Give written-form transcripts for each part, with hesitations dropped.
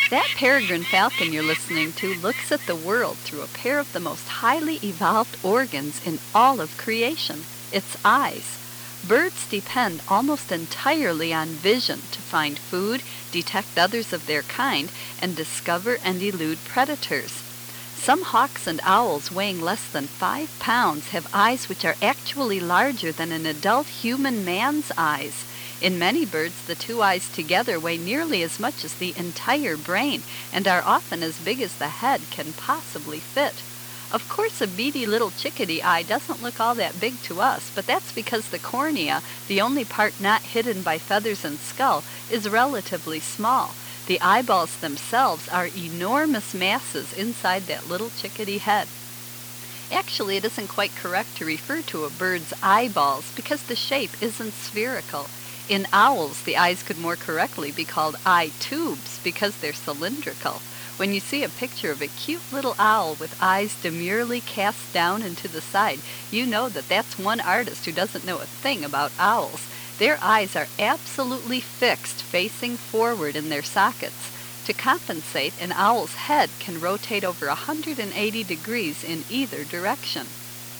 That peregrine falcon you're listening to looks at the world through a pair of the most highly evolved organs in all of creation, its eyes. Birds depend almost entirely on vision to find food, detect others of their kind, and discover and elude predators. Some hawks and owls weighing less than 5 pounds have eyes which are actually larger than an adult human man's eyes. In many birds, the two eyes together weigh nearly as much as the entire brain and are often as big as the head can possibly fit. Of course, a beady little chickadee eye doesn't look all that big to us, but that's because the cornea, the only part not hidden by feathers and skull, is relatively small. The eyeballs themselves are enormous masses inside that little chickadee head. Actually, it isn't quite correct to refer to a bird's eyeballs because the shape isn't spherical. In owls, the eyes could more correctly be called eye tubes because they're cylindrical. When you see a picture of a cute little owl with eyes demurely cast down and to the side, you know that that's one artist who doesn't know a thing about owls. Their eyes are absolutely fixed, facing forward in their sockets. To compensate, an owl's head can rotate over 180 degrees in either direction.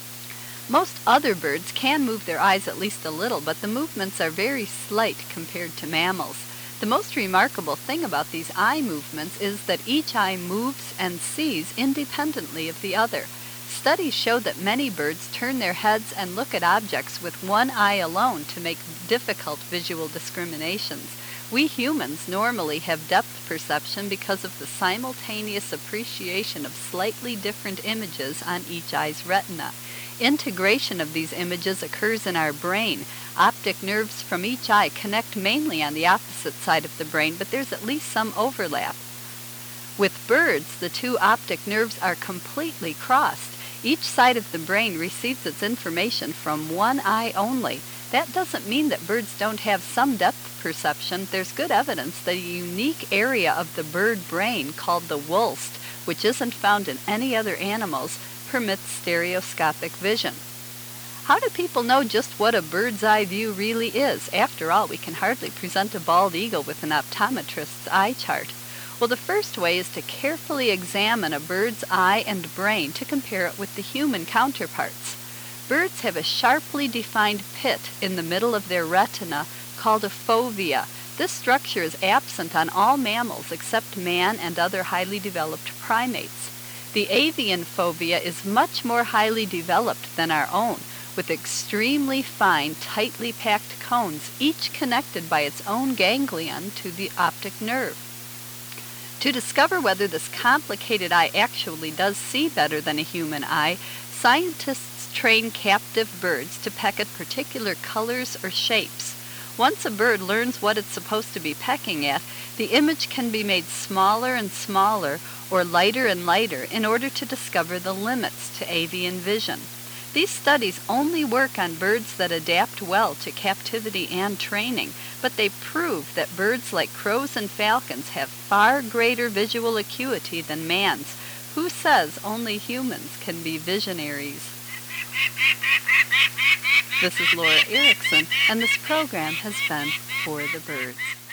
Most other birds can move their eyes at least a little, but the movements are very slight compared to mammals. The most remarkable thing about these eye movements is that each eye moves and sees independently of the other. Studies show that many birds turn their heads and look at objects with one eye alone to make difficult visual discriminations. We humans normally have depth perception because of the simultaneous appreciation of slightly different images on each eye's retina. Integration of these images occurs in our brain. Optic nerves from each eye connect mainly on the opposite side of the brain, but there's at least some overlap. With birds, the two optic nerves are completely crossed. Each side of the brain receives its information from one eye only. That doesn't mean that birds don't have some depth perception. There's good evidence that a unique area of the bird brain called the wulst, which isn't found in any other animals, permits stereoscopic vision. How do people know just what a bird's eye view really is? After all, we can hardly present a bald eagle with an optometrist's eye chart. Well, the first way is to carefully examine a bird's eye and brain to compare it with the human counterparts. Birds have a sharply defined pit in the middle of their retina called a fovea. This structure is absent on all mammals except man and other highly developed primates. The avian fovea is much more highly developed than our own, with extremely fine, tightly packed cones, each connected by its own ganglion to the optic nerve. To discover whether this complicated eye actually does see better than a human eye, scientists train captive birds to peck at particular colors or shapes. Once a bird learns what it's supposed to be pecking at, the image can be made smaller and smaller or lighter and lighter in order to discover the limits to avian vision. These studies only work on birds that adapt well to captivity and training, but they prove that birds like crows and falcons have far greater visual acuity than man's. Who says only humans can be visionaries? This is Laura Erickson, and this program has been For the Birds.